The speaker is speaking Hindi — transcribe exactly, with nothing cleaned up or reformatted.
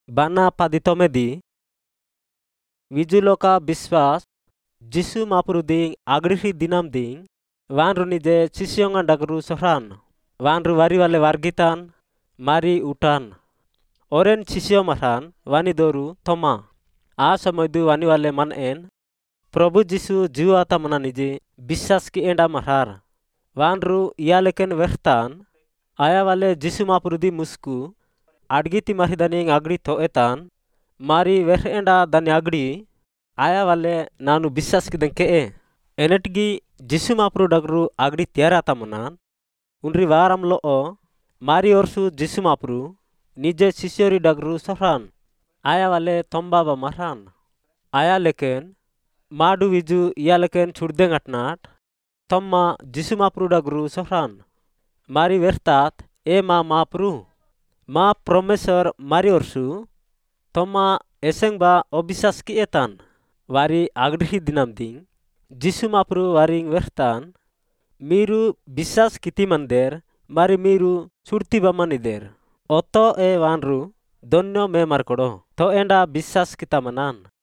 Bana paditomedi wijuloka biswas Jisu mapru ding agrihi dinam ding wanru nije cisiongan dagru sohran wanru wari wale wargitan mari utan oren cisio maran wani doru toma a samoydu wani wale man en प्रभु जिसु जीवाता मना निजे विश्वास की एंडा महार वानरु यालेकन वेख्तान आया वाले जिसु मापुरुदी मुस्कु आडगीती मारी दानी आगड़ी तो एतान मारी वेख एंडा दानी आगड़ी आया वाले नानु विश्वास की दंके ए एनेटगी जिसु मापुरु डगरु आगड़ी त्याराता मनान उनरी वारम लो ओ मारी ओरसु जिसु मापुरु निजे शिष्योरी डगरु सफरान आया वाले तोम्बाबा महारान आया लेकिन माडू विजु यालकेन छुड़दें अटनाट तम्मा जिसु माप्रू डगरू सफरान मारी वेरतात ए मा माप्रू मा प्रोमेसर मारी ओरसु तम्मा एसेंग बा ओबिसास की एतान वारी आगड़ी दिनाम दिंग जिसु माप्रू वारिंग वेरतान मीरू बिसास किती मंदेर मारी मीरू छुड़ती बमनिदेर ओतो ए वानरू दोन्नो में मारकोड़ो तो एंडा बिसास किता मनान